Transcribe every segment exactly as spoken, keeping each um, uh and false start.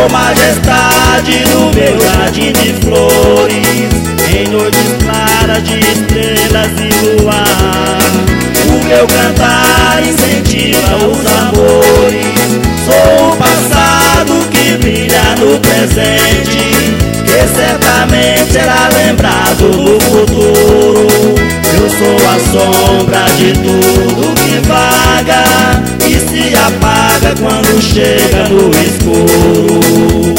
Sou majestade no meu jardim de flores, em noites claras de estrelas e luar. O meu cantar incentiva os amores. Sou o passado que brilha no presente, que certamente será lembrado no futuro. Eu sou a sombra de tudo que vaga e se apaga quando chega no escuro.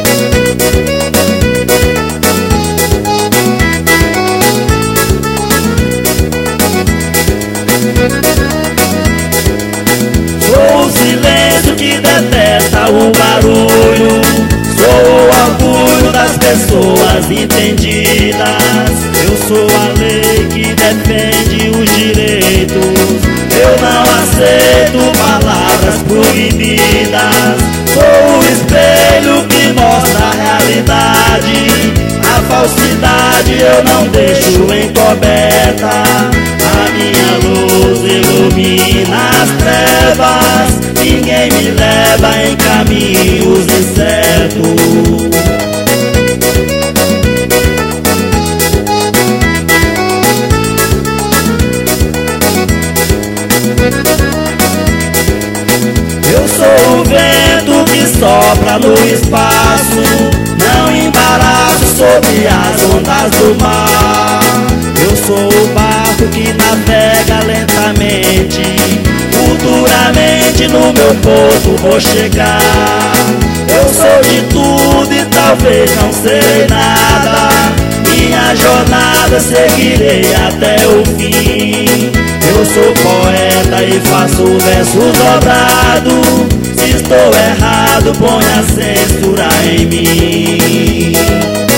Sou o silêncio que detesta o barulho. Sou o orgulho das pessoas entendidas. Eu sou a lei que defende os direitos. Eu não aceito palavras proibidas. Sou o espelho que mostra a realidade. A falsidade eu não deixo encoberta. A minha luz ilumina as trevas. Ninguém me leva em caminhos incertos. Eu sou o vento que sopra no espaço, não embaraço sobre as ondas do mar. Eu sou o barco que navega lentamente, futuramente no meu porto vou chegar. Eu sou de tudo e talvez não serei nada, minha jornada seguirei até o fim. Eu sou poeta e faço versos dobrados. Se estou errado, põe a censura em mim.